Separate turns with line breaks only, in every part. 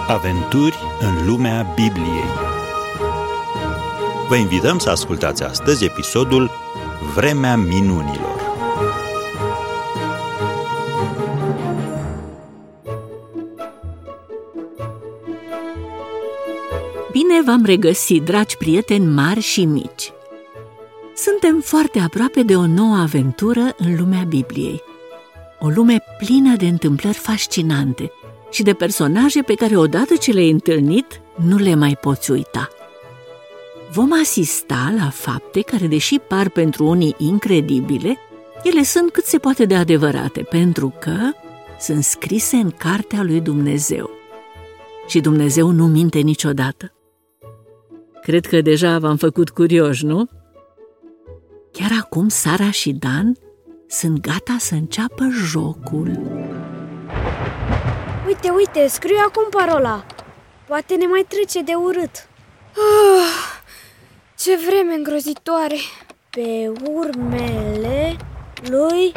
Aventuri în lumea Bibliei. Vă invităm să ascultați astăzi episodul Vremea minunilor.
Bine v-am regăsit, dragi prieteni mari și mici! Suntem foarte aproape de o nouă aventură în lumea Bibliei. O lume plină de întâmplări fascinante și de personaje pe care odată ce le-ai întâlnit, nu le mai poți uita. Vom asista la fapte care, deși par pentru unii incredibile, ele sunt cât se poate de adevărate, pentru că sunt scrise în cartea lui Dumnezeu. Și Dumnezeu nu minte niciodată. Cred că deja v-am făcut curioși, nu? Chiar acum Sara și Dan sunt gata să înceapă jocul.
Uite, scriu acum parola. Poate ne mai trece de urât.
Ce vreme îngrozitoare!
Pe urmele lui...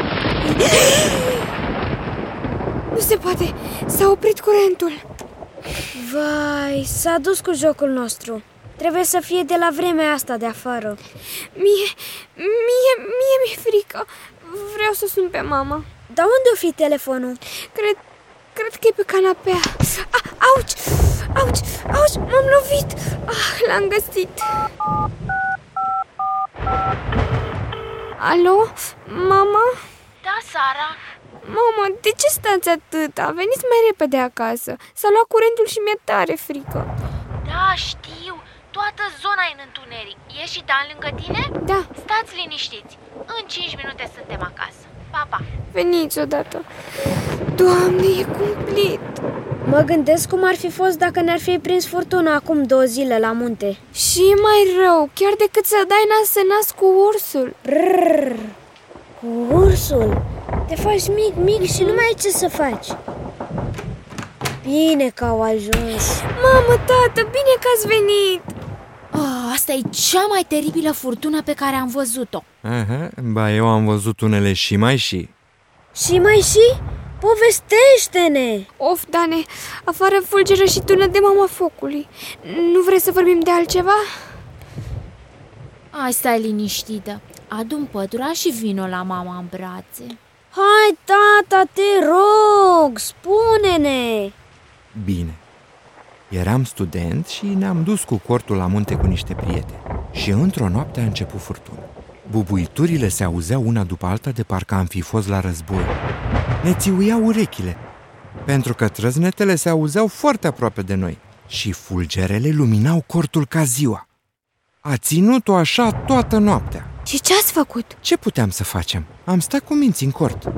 Nu se poate! S-a oprit curentul!
Vai, s-a dus cu jocul nostru. Trebuie să fie de la vremea asta de afară.
Mie mi-e frică. Vreau să sun pe mama.
Dar unde o fi telefonul?
Cred că e pe canapea. Auci, m-am lovit. L-am găsit. Alo, mama?
Da, Sara?
Mama, de ce stați atâta? Veniți mai repede acasă. S-a luat curentul și mi-e tare frică.
Da, știu. Toată zona e în întuneric. E și Dan lângă tine?
Da.
Stați liniștiți. În 5 minute suntem acasă. Pa, pa.
Veniți odată. Doamne, e cumplit.
Mă gândesc cum ar fi fost dacă ne-ar fi prins furtuna acum 2 zile la munte.
Și e mai rău, chiar decât să dai nas în nas cu ursul.
Brrr, cu ursul? Te faci mic și nu mai ai ce să faci. Bine că au ajuns.
Mamă, tată, bine că ați venit.
Asta e cea mai teribilă furtună pe care am văzut-o.
Ba, eu am văzut unele și mai și.
Și mai și? Povestește-ne!
Of, Dane, afară fulgeră și tună de mama focului. Nu vrei să vorbim de altceva?
Hai, stai liniștită. Adu-mi pătura și vino la mama în brațe.
Hai, tata, te rog, spune-ne!
Bine. Eram student și ne-am dus cu cortul la munte cu niște prieteni. Și într-o noapte a început furtuna. Bubuiturile se auzeau una după alta de parcă am fi fost la război. Ne țiuiau urechile, pentru că trăznetele se auzeau foarte aproape de noi și fulgerele luminau cortul ca ziua. A ținut-o așa toată noaptea.
Și ce ați făcut?
Ce puteam să facem? Am stat cu minți în cort.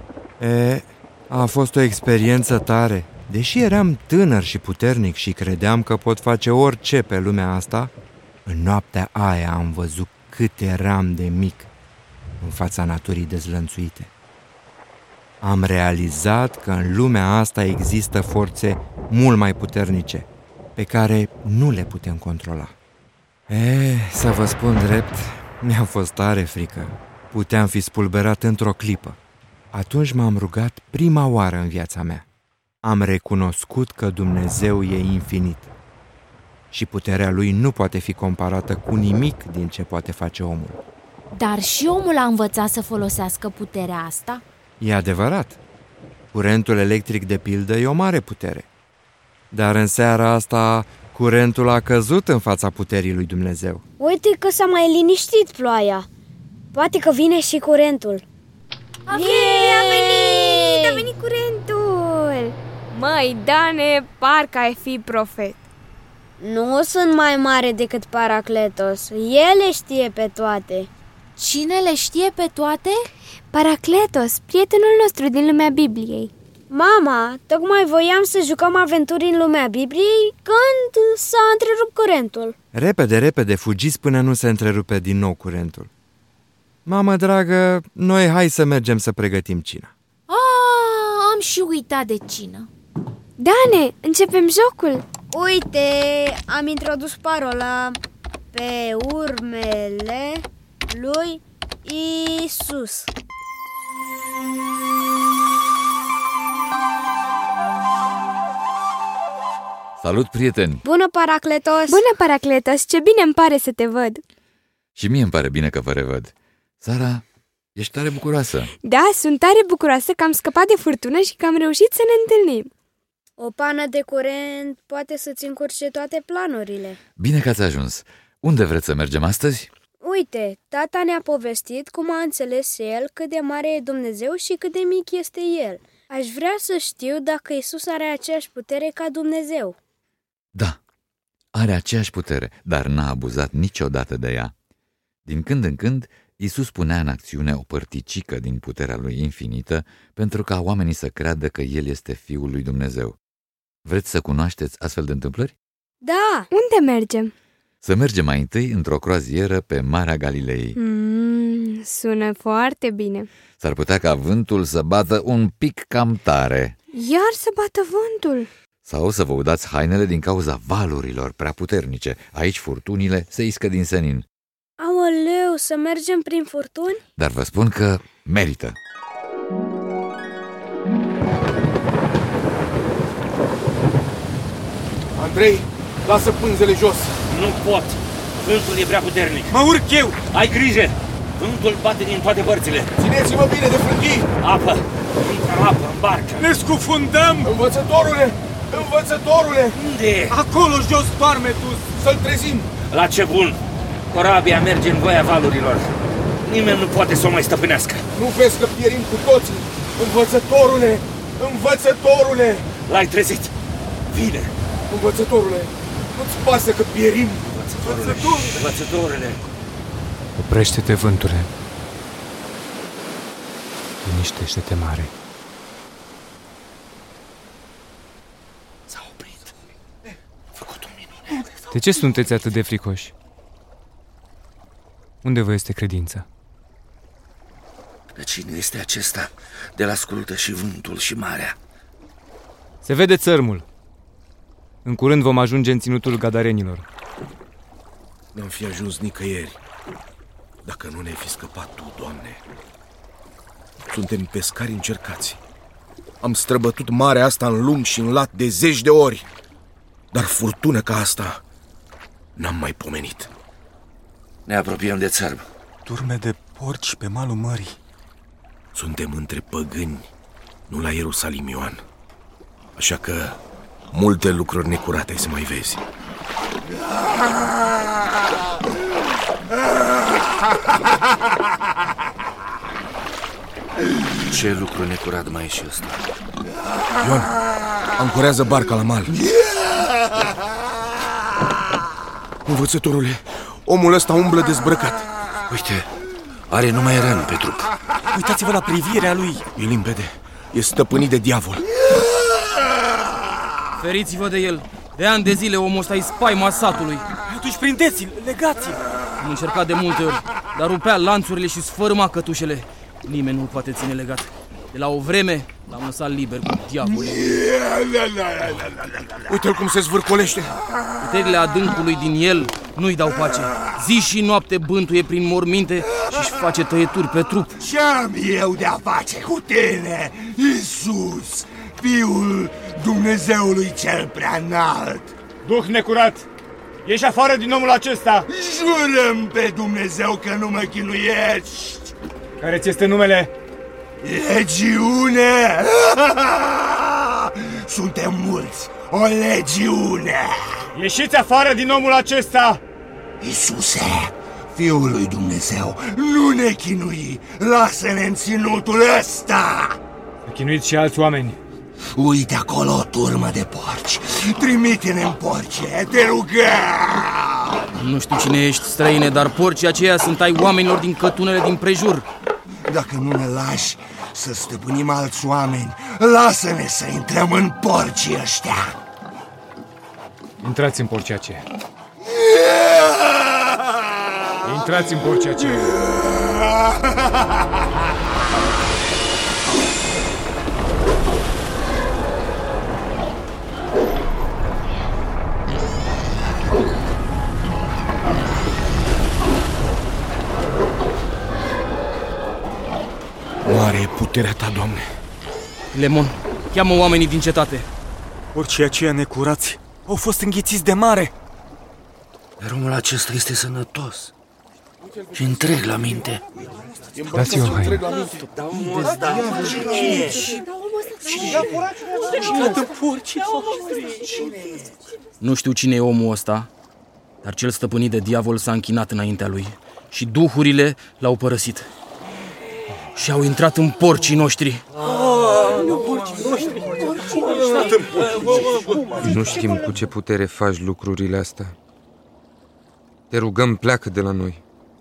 A fost o experiență tare. Deși eram tânăr și puternic și credeam că pot face orice pe lumea asta, în noaptea aia am văzut cât eram de mic în fața naturii dezlănțuite. Am realizat că în lumea asta există forțe mult mai puternice, pe care nu le putem controla. Să vă spun drept, mi-a fost tare frică. Puteam fi spulberat într-o clipă. Atunci m-am rugat prima oară în viața mea. Am recunoscut că Dumnezeu e infinit și puterea Lui nu poate fi comparată cu nimic din ce poate face omul.
Dar și omul a învățat să folosească puterea asta?
E adevărat. Curentul electric, de pildă, e o mare putere. Dar în seara asta, curentul a căzut în fața puterii lui Dumnezeu.
Uite că s-a mai liniștit ploaia. Poate că vine și curentul.
A venit curentul! Măi, Dane, parcă ai fi profet.
Nu sunt mai mare decât Paracletos. El le știe pe toate.
Cine le știe pe toate?
Paracletos, prietenul nostru din lumea Bibliei.
Mama, tocmai voiam să jucăm aventuri în lumea Bibliei când s-a întrerupt curentul.
Repede, fugiți până nu se întrerupe din nou curentul. Mamă dragă, noi hai să mergem să pregătim cina.
Am și uitat de cină.
Dane, începem jocul.
Uite, am introdus parola pe urmele lui Isus.
Salut, prieteni!
Bună, Paracletos!
Bună, Paracletos, ce bine îmi pare să te văd!
Și mie îmi pare bine că vă revăd. Sara, ești tare bucuroasă.
Da, sunt tare bucuroasă că am scăpat de furtună și că am reușit să ne întâlnim.
O pană de curent poate să-ți încurce toate planurile.
Bine că ați ajuns. Unde vreți să mergem astăzi?
Uite, tata ne-a povestit cum a înțeles el cât de mare e Dumnezeu și cât de mic este el. Aș vrea să știu dacă Iisus are aceeași putere ca Dumnezeu.
Da, are aceeași putere, dar n-a abuzat niciodată de ea. Din când în când, Iisus punea în acțiune o părticică din puterea lui infinită pentru ca oamenii să creadă că El este Fiul lui Dumnezeu. Vreți să cunoașteți astfel de întâmplări?
Da!
Unde mergem?
Să mergem mai întâi într-o croazieră pe Marea Galilei.
Sună foarte bine.
S-ar putea ca vântul să bată un pic cam tare.
Iar să bată vântul.
Sau să vă udați hainele din cauza valurilor prea puternice. Aici furtunile se iscă din senin.
Aoleu, să mergem prin furtuni?
Dar vă spun că merită.
Andrei, lasă pânzele jos.
Nu pot. Vântul e prea puternic.
Mă urc eu.
Ai grijă. Vântul bate din toate părțile.
Țineți-mă bine de frânghii.
Apă. Intră apă în barcă.
Ne scufundăm. Învățătorule.
Unde e?
Acolo jos doarme tu. Să-l trezim.
La ce bun. Corabia merge în voia valurilor. Nimeni nu poate să o mai stăpânească.
Nu vezi că pierim cu toții? Învățătorule.
L-ai trezit. Vine.
Învățătorule, nu-ți pasă că pierim?
Învățătorule.
Oprește-te, vântule. Liniștește-te, mare.
S-a oprit. A făcut o minune.
De ce sunteți atât de fricoși? Unde vă este credința?
De cine este acesta? De-l ascultă și vântul și marea.
Se vede țărmul. În curând vom ajunge în ținutul gadarenilor.
N-am fi ajuns nicăieri dacă nu ne-ai fi scăpat tu, Doamne. Suntem pescari încercați. Am străbătut marea asta în lung și în lat de 10 de ori, dar furtună ca asta n-am mai pomenit.
Ne apropiem de țărm.
Turme de porci pe malul mării. Suntem între păgâni, nu la Ierusalim, Ioan. Așa că multe lucruri necurate ai să mai vezi.
Ce lucru necurat mai e și ăsta?
Ioan, ancorează barca la mal. Învățătorule, omul ăsta umblă dezbrăcat.
Uite, are numai răni pe trup.
Uitați-vă la privirea lui. E limpede, e stăpânit de diavol.
Feriți-vă de el. De ani de zile omul ăsta e spaima satului.
Atunci prindeți-l, legați-l.
Am încercat de multe ori, dar rupea lanțurile și sfărâma cătușele. Nimeni nu-l poate ține legat. De la o vreme l-am lăsat liber cu diavolul.
Uite-l cum se zvârcolește.
Puterile adâncului din el nu-i dau pace. Zi și noapte bântuie prin morminte și-și face tăieturi pe trup.
Ce-am eu de-a face cu tine, Iisus, Fiul Dumnezeului cel prea înalt?
Duh necurat, ieși afară din omul acesta.
Jurăm pe Dumnezeu că nu mă chinuiești.
Care ți este numele?
Legiune! Suntem mulți, o legiune!
Ieșiți afară din omul acesta!
Iisuse, Fiul lui Dumnezeu, nu ne chinui! Lasă-ne în ținutul ăsta!
Chinuiți și alți oameni.
Uite acolo o turmă de porci. Trimite-ne în porce, te rugăm!
Nu știu cine ești, străine, dar porcii aceia sunt ai oamenilor din cătunele din prejur.
Dacă nu ne lași să stăpânim alți oameni, lasă-ne să intrăm în porcii ăștia.
Intrați în porcii aceia. Intrați în porcii aceia.
Mare e puterea ta, Doamne.
Lemon, cheamă oamenii din cetate.
Porcii aceia necurați
Au fost înghițiți de mare.
Dar omul acesta este sănătos și întreg la minte.
Dați-i o haină.
Dar omul ăsta, cine e?
Nu știu cine e omul ăsta, dar cel stăpânit de diavol s-a închinat înaintea lui și duhurile l-au părăsit. Și au intrat în porcii noștri.
Nu știm cu ce putere faci lucrurile astea. Te rugăm, pleacă de la noi.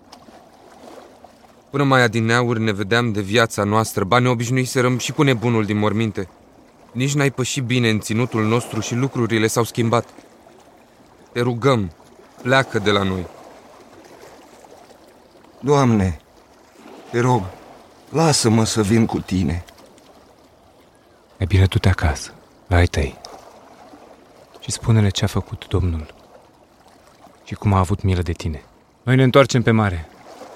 Până mai adineauri ne vedeam de viața noastră, ba ne obișnuiserăm și cu nebunul din morminte. Nici n-ai pășit bine în ținutul nostru și lucrurile s-au schimbat. Te rugăm, pleacă de la noi.
Doamne, te rog, lasă-mă să vin cu tine.
E bine, du-te acasă, la ai tăi, și spune-le ce a făcut Domnul și cum a avut milă de tine. Noi ne întoarcem pe mare.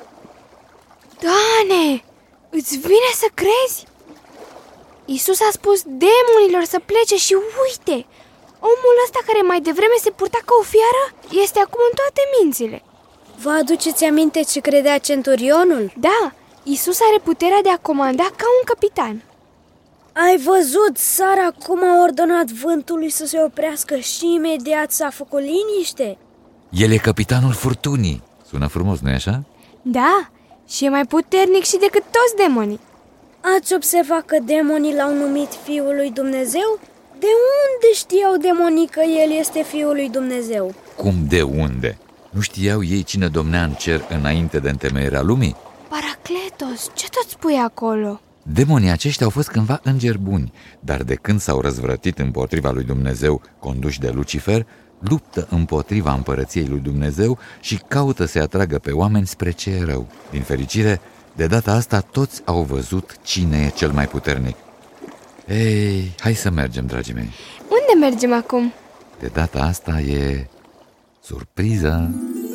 Doamne, îți vine să crezi? Iisus a spus demonilor să plece și uite, omul ăsta care mai devreme se purta ca o fiară este acum în toate mințile.
Vă aduceți aminte ce credea centurionul?
Da, Iisus are puterea de a comanda ca un capitan.
Ai văzut, Sara, cum a ordonat vântului să se oprească și imediat s-a făcut liniște?
El e capitanul furtunii. Sună frumos, nu-i așa?
Da, și e mai puternic și decât toți demonii.
Ați observat că demonii l-au numit Fiul lui Dumnezeu? De unde știau demonii că El este Fiul lui Dumnezeu?
Cum de unde? Nu știau ei cine domnea în cer înainte de întemeierea lumii?
Paracletos, ce tot spui acolo?
Demonii aceștia au fost cândva îngeri buni, dar de când s-au răzvrătit împotriva lui Dumnezeu, conduși de Lucifer, luptă împotriva împărăției lui Dumnezeu și caută să-i atragă pe oameni spre ce e rău. Din fericire, de data asta toți au văzut cine e cel mai puternic. Ei, hai să mergem, dragii mei.
Unde mergem acum?
De data asta e surpriză.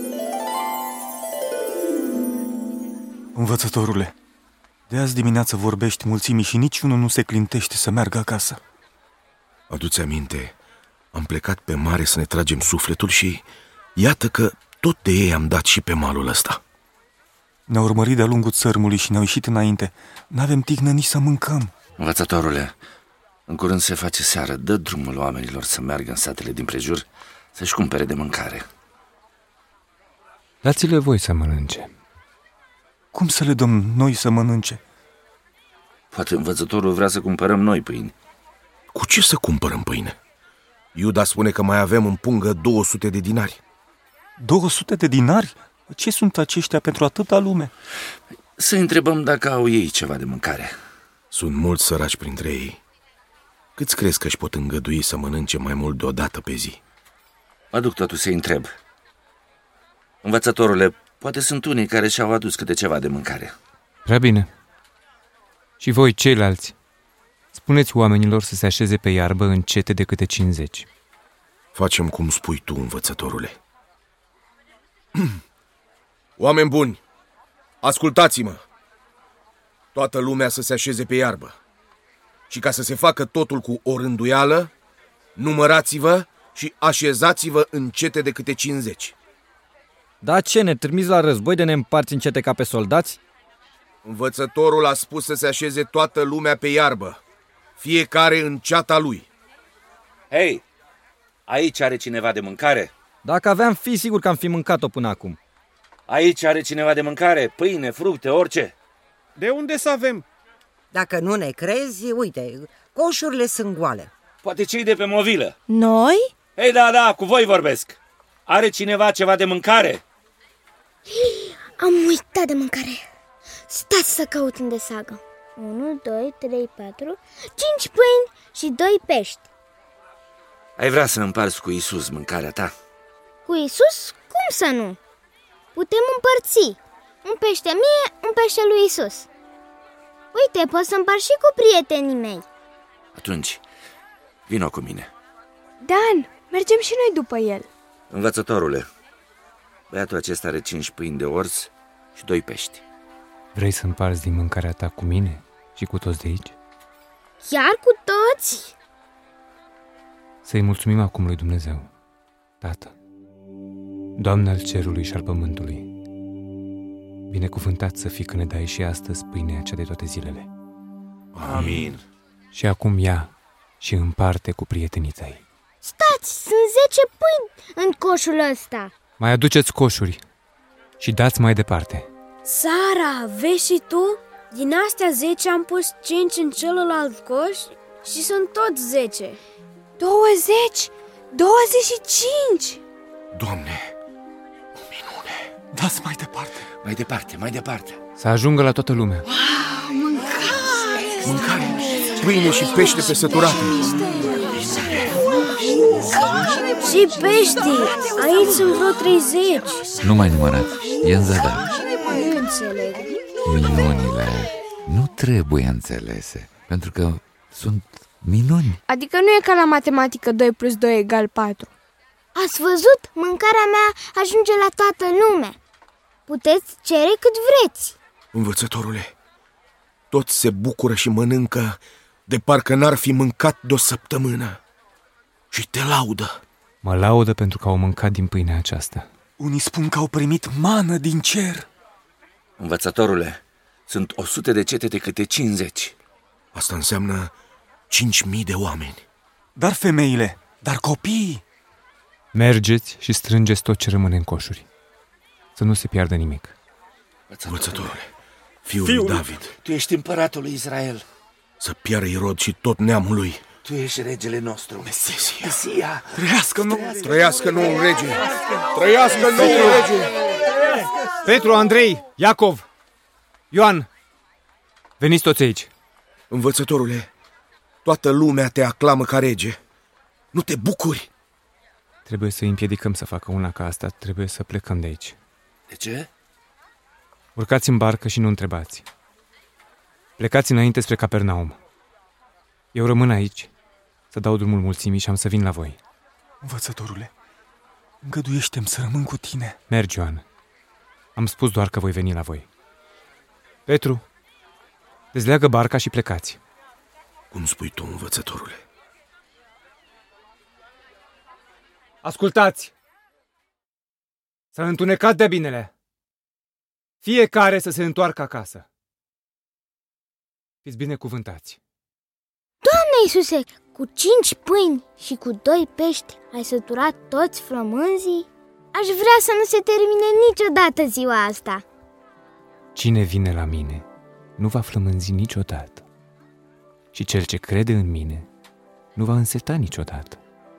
Învățătorule, de azi dimineață vorbești mulțimii și niciunul nu se clintește să meargă acasă.
Adu-ți aminte, am plecat pe mare să ne tragem sufletul și iată că tot de ei am dat și pe malul ăsta.
Ne-au urmărit de-a lungul țărmului și ne-au ieșit înainte. N-avem tihnă nici să mâncăm.
Învățătorule, în curând se face seară. Dă drumul oamenilor să meargă în satele din prejur să-și cumpere de mâncare.
Dați-le voi să mănânce.
Cum să le dăm noi să mănânce?
Poate învățătorul vrea să cumpărăm noi pâini.
Cu ce să cumpărăm pâine? Iuda spune că mai avem în pungă 200 de dinari.
200 de dinari? Ce sunt aceștia pentru atâta lume?
Să întrebăm dacă au ei ceva de mâncare.
Sunt mulți săraci printre ei. Câți crezi că își pot îngădui să mănânce mai mult deodată pe zi?
Mă duc totuși să-i întreb. Învățătorule, poate sunt unii care și-au adus câte ceva de mâncare.
Prea bine. Și voi, ceilalți, spuneți oamenilor să se așeze pe iarbă în cete de câte 50.
Facem cum spui tu, învățătorule. Oameni buni, ascultați-mă! Toată lumea să se așeze pe iarbă. Și ca să se facă totul cu o rânduială, numărați-vă și așezați-vă în cete de câte 50.
Da ce, ne trimiți la război de ne împarți în cete ca pe soldați?
Învățătorul a spus să se așeze toată lumea pe iarbă, fiecare în ceata lui.
Hei, aici are cineva de mâncare?
Dacă aveam fi, sigur că am fi mâncat-o până acum.
Aici are cineva de mâncare? Pâine, fructe, orice?
De unde să avem? Dacă nu ne crezi, uite, coșurile sunt goale.
Poate cei de pe movilă.
Noi?
Hei, da, cu voi vorbesc. Are cineva ceva de mâncare?
Am uitat de mâncare. Stați să caut unde sagă. 1, 2, 3, 4, 5 pâini și 2 pești.
Ai vrea să împarți cu Iisus mâncarea ta?
Cu Iisus? Cum să nu? Putem împărți. Un pește mie, un pește lui Iisus. Uite, pot să împart și cu prietenii mei.
Atunci, vino cu mine.
Dan, mergem și noi după el.
Învățătorule, băiatul acesta are 5 pâini de orz și 2 pești.
Vrei să împarți din mâncarea ta cu mine și cu toți de aici?
Chiar cu toți?
Să-i mulțumim acum lui Dumnezeu, Tată, Doamne al cerului și al pământului, binecuvântat să fii că ne dai și astăzi pâinea cea de toate zilele.
Amin.
Și acum ia și împarte cu prietenii tăi.
Stați, sunt 10 pâini în coșul ăsta.
Mai aduceți coșuri și dați mai departe.
Sara, vezi și tu? Din astea 10 am pus 5 în celălalt coș și sunt tot 10.
20, 25.
Doamne, o minune.
Dați mai departe.
Mai departe, mai departe.
Să ajungă la toată lumea.
Mâncare, pâine și pește pe săturate.
Și pești, aici sunt vreo 30.
Nu mai numărat, e în zadar.
Nu înțeleg.
Minunile nu trebuie înțelese, pentru că sunt minuni.
Adică nu e ca la matematică 2 plus 2 egal 4.
Ați văzut? Mâncarea mea ajunge la toată lumea. Puteți cere cât vreți.
Învățătorule, toți se bucură și mănâncă de parcă n-ar fi mâncat de o săptămână. Și te laudă.
Mă laudă pentru că au mâncat din pâinea aceasta.
Unii spun că au primit mană din cer.
Învățătorule, sunt 100 de cetete câte 50.
Asta înseamnă 5.000 de oameni.
Dar femeile, dar copiii.
Mergeți și strângeți tot ce rămâne în coșuri, să nu se piardă nimic.
Învățătorule, fiul lui David,
tu ești împăratul lui Israel.
Să piară Irod și tot neamul lui.
Tu ești regele nostru.
Mesia.
Trăiască noul
rege. Trăiască noul rege.
Petru, Andrei, Iacov, Ioan, veniți toți aici.
Învățătorule, toată lumea te aclamă ca rege. Nu te bucuri?
Trebuie să îi împiedicăm să facă una ca asta. Trebuie să plecăm de aici.
De ce?
Urcați în barcă și nu întrebați. Plecați înainte spre Capernaum. Eu rămân aici să dau drumul mulțimii și am să vin la voi.
Învățătorule, îngăduiește-mi să rămân cu tine.
Mergi, Ioan. Am spus doar că voi veni la voi. Petru, dezleagă barca și plecați.
Cum spui tu, învățătorule?
Ascultați! S-a întunecat de binele. Fiecare să se întoarcă acasă. Fiți binecuvântați.
Doamne Iisuse, cu 5 pâini și cu 2 pești ai săturat toți flămânzii? Aș vrea să nu se termine niciodată ziua asta.
Cine vine la mine nu va flămânzi niciodată. Și cel ce crede în mine nu va înseta niciodată.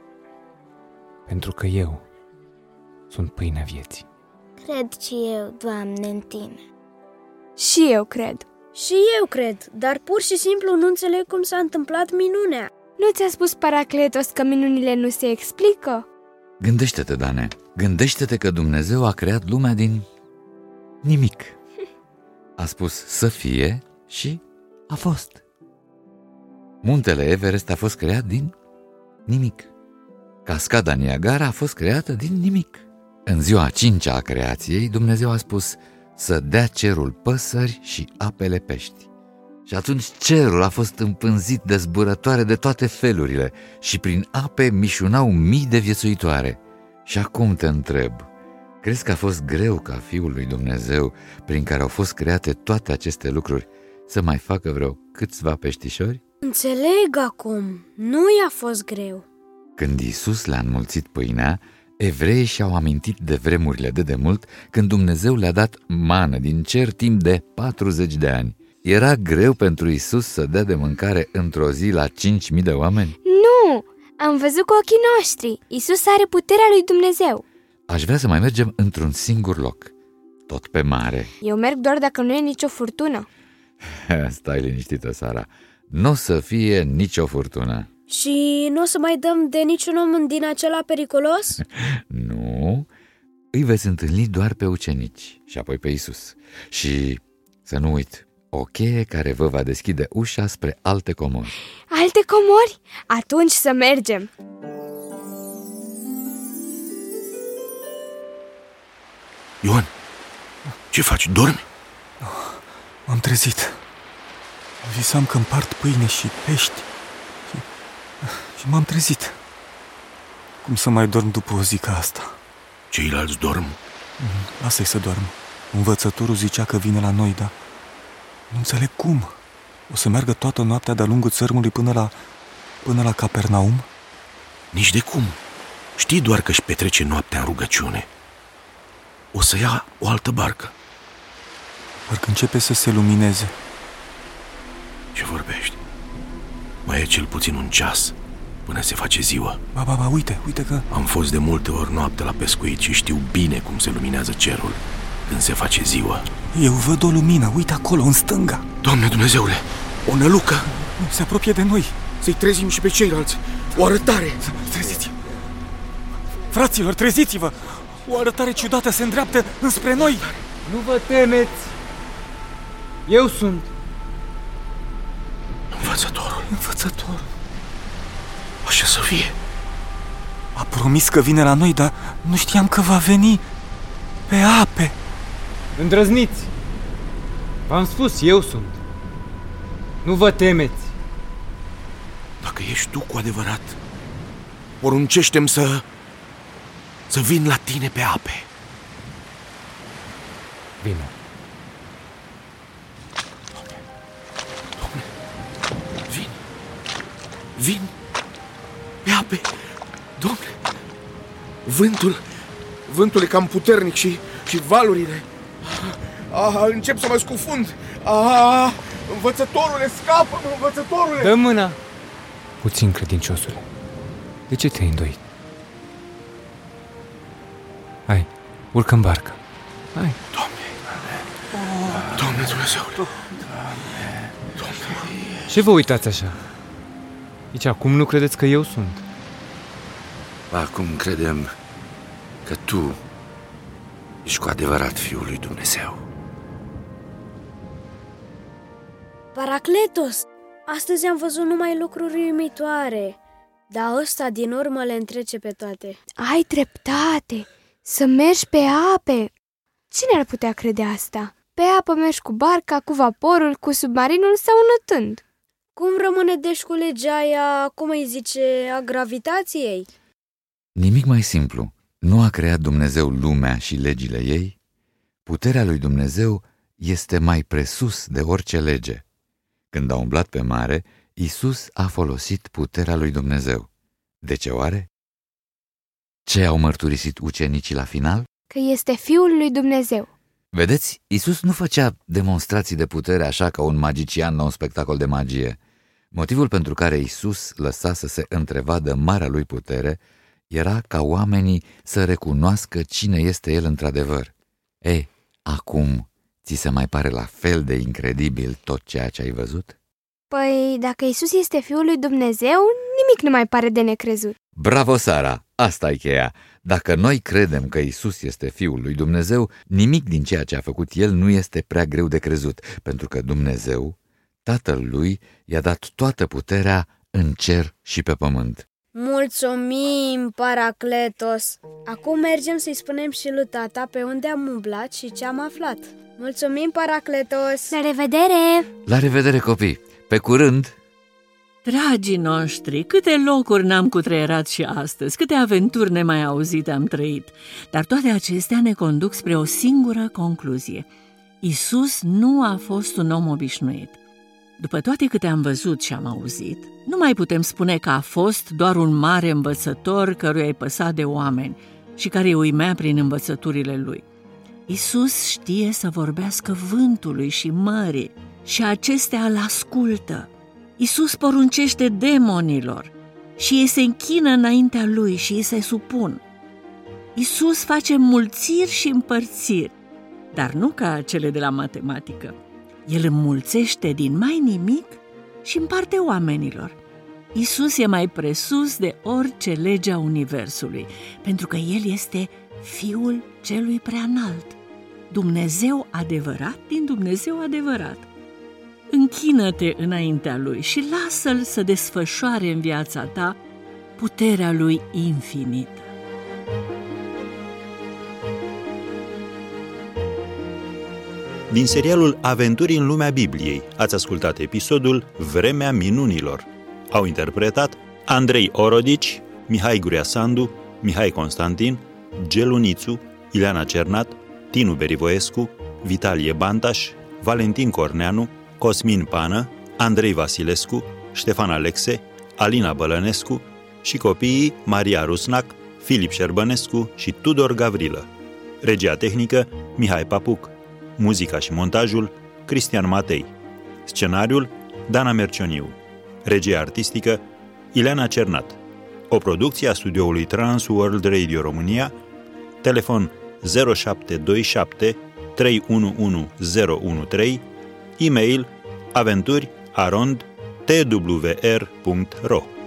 Pentru că eu sunt pâinea vieții.
Cred și eu, Doamne, în tine.
Și eu cred.
Și eu cred, dar pur și simplu nu înțeleg cum s-a întâmplat minunea.
Nu ți-a spus Paracletos că minunile nu se explică?
Gândește-te, Dane, gândește-te că Dumnezeu a creat lumea din nimic. A spus să fie și a fost. Muntele Everest a fost creat din nimic. Cascada Niagara a fost creată din nimic. În ziua a 5-a a creației, Dumnezeu a spus să dea cerul păsări și apele pești. Și atunci cerul a fost împânzit de zburătoare de toate felurile și prin ape mișunau mii de viețuitoare. Și acum te întreb, crezi că a fost greu ca Fiul lui Dumnezeu, prin care au fost create toate aceste lucruri, să mai facă vreo câțiva peștișori?
Înțeleg acum, nu i-a fost greu.
Când Iisus le-a înmulțit pâinea, evreii și-au amintit de vremurile de demult când Dumnezeu le-a dat mană din cer timp de 40 de ani. Era greu pentru Iisus să dea de mâncare într-o zi la 5.000 de oameni?
Nu! Am văzut cu ochii noștri. Iisus are puterea lui Dumnezeu.
Aș vrea să mai mergem într-un singur loc, tot pe mare.
Eu merg doar dacă nu e nicio furtună.
Stai liniștită, Sara. Nu o să fie nicio furtună.
Și nu o să mai dăm de niciun om din acela periculos?
Nu, îi veți întâlni doar pe ucenici și apoi pe Iisus. Și să nu uit, o cheie care vă va deschide ușa spre alte comori.
Alte comori? Atunci să mergem!
Ioan, ce faci? Dormi?
M-am trezit. Visam că împart pâine și pești și m-am trezit. Cum să mai dorm după o zi ca asta?
Ceilalți dorm?
Lasă-i să doarmă. Învățătorul zicea că vine la noi, dar nu înțeleg cum. O să meargă toată noaptea de-a lungul țărmului până la Capernaum?
Nici de cum. Știi doar că își petrece noaptea în rugăciune. O să ia o altă barcă.
Parcă începe să se lumineze.
Ce vorbești? Mai e cel puțin un ceas până se face ziua.
Ba, uite că...
Am fost de multe ori noapte la pescuit și știu bine cum se luminează cerul când se face ziua.
Eu văd o lumină, uite acolo, în stânga.
Doamne Dumnezeule, o nălucă!
Se apropie de noi.
Să-i trezim și pe ceilalți. O arătare!
Treziți-vă! Fraților, treziți-vă! O arătare ciudată se îndreaptă înspre noi.
Nu vă temeți! Eu sunt!
Învățătorul. Așa să fie.
A promis că vine la noi, dar nu știam că va veni pe ape.
Îndrăzniți! V-am spus, eu sunt. Nu vă temeți!
Dacă ești tu cu adevărat, poruncește-mi să vin la tine pe ape.
Bine.
Dom'le, vin pe ape. Dom'le, vântul e cam puternic și valurile. Încep să mă scufund. Învățătorule, scapă-mă, învățătorule!
Dă mâna! Puțin, credinciosule. De ce te-ai îndoit? Hai, urcă în barcă. Hai.
Doamne Dumnezeule!
Ce vă uitați așa? Deci acum nu credeți că eu sunt?
Acum credem că tu ești cu adevărat Fiul lui Dumnezeu.
Paracletos, astăzi am văzut numai lucruri uimitoare, dar ăsta din urmă le întrece pe toate.
Ai dreptate, să mergi pe ape. Cine ar putea crede asta? Pe apă mergi cu barca, cu vaporul, cu submarinul sau înătând.
Cum rămâne deci cu legea aia, cum îi zice, a gravitației?
Nimic mai simplu. Nu a creat Dumnezeu lumea și legile ei? Puterea lui Dumnezeu este mai presus de orice lege. Când a umblat pe mare, Iisus a folosit puterea lui Dumnezeu. De ce oare? Ce au mărturisit ucenicii la final?
Că este Fiul lui Dumnezeu.
Vedeți, Iisus nu făcea demonstrații de putere așa ca un magician la un spectacol de magie. Motivul pentru care Iisus lăsa să se întrevadă marea lui putere era ca oamenii să recunoască cine este El într-adevăr. Acum ți se mai pare la fel de incredibil tot ceea ce ai văzut?
Păi, dacă Iisus este Fiul lui Dumnezeu, nimic nu mai pare de necrezut.
Bravo, Sara! Asta e cheia. Dacă noi credem că Iisus este Fiul lui Dumnezeu, nimic din ceea ce a făcut El nu este prea greu de crezut, pentru că Dumnezeu, Tatăl Lui, i-a dat toată puterea în cer și pe pământ.
Mulțumim, Paracletos! Acum mergem să-i spunem și lui tata pe unde am umblat și ce am aflat. Mulțumim, Paracletos!
La revedere!
La revedere, copii! Pe curând!
Dragii noștri, câte locuri n-am cutreierat și astăzi, câte aventuri nemai auzite am trăit, dar toate acestea ne conduc spre o singură concluzie. Iisus nu a fost un om obișnuit. După toate câte am văzut și am auzit, nu mai putem spune că a fost doar un mare învățător căruia îi păsa de oameni și care îi uimea prin învățăturile lui. Iisus știe să vorbească vântului și mării și acestea îl ascultă. Iisus poruncește demonilor și ei se închină înaintea lui și ei se supun. Iisus face mulțiri și împărțiri, dar nu ca cele de la matematică. El înmulțește din mai nimic și împarte oamenilor. Iisus e mai presus de orice lege a universului, pentru că El este Fiul Celui Preanalt, Dumnezeu adevărat din Dumnezeu adevărat. Închină-te înaintea Lui și lasă-L să desfășoare în viața ta puterea Lui infinită.
Din serialul Aventuri în lumea Bibliei ați ascultat episodul Vremea minunilor. Au interpretat Andrei Orodici, Mihai Gurea Sandu, Mihai Constantin, Gelu Nițu, Ileana Cernat, Tinu Berivoescu, Vitalie Bantaș, Valentin Corneanu, Cosmin Pană, Andrei Vasilescu, Ștefan Alexe, Alina Bălănescu și copiii Maria Rusnac, Filip Șerbănescu și Tudor Gavrilă. Regia tehnică Mihai Papuc. Muzica și montajul Cristian Matei. Scenariul Dana Mercioniu. Regia artistică Ileana Cernat. O producție a studioului Trans World Radio România. Telefon 0727 311013, e-mail aventuri@twr.ro.